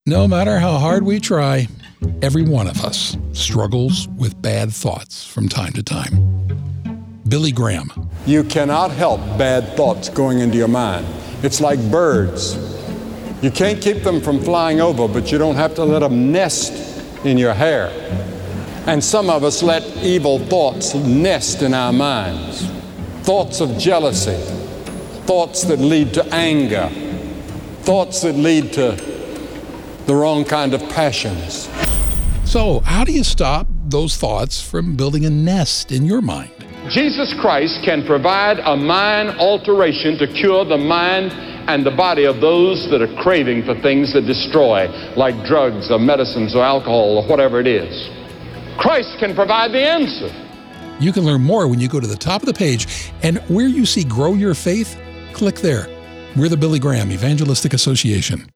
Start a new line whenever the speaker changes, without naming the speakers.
No matter how hard we try, every one of us struggles with bad thoughts from time to time. Billy Graham.
You cannot help bad thoughts going into your mind. It's like birds. You can't keep them from flying over, but you don't have to let them nest in your hair. And some of us let evil thoughts nest in our minds. Thoughts of jealousy, thoughts that lead to anger, thoughts that lead to the wrong kind of passions.
So, how do you stop those thoughts from building a nest in your mind?
Jesus Christ can provide a mind alteration to cure the mind and the body of those that are craving for things that destroy, like drugs or medicines or alcohol or whatever it is. Christ can provide the answer.
You can learn more when you go to the top of the page, and where you see Grow Your Faith, click there. We're the Billy Graham Evangelistic Association.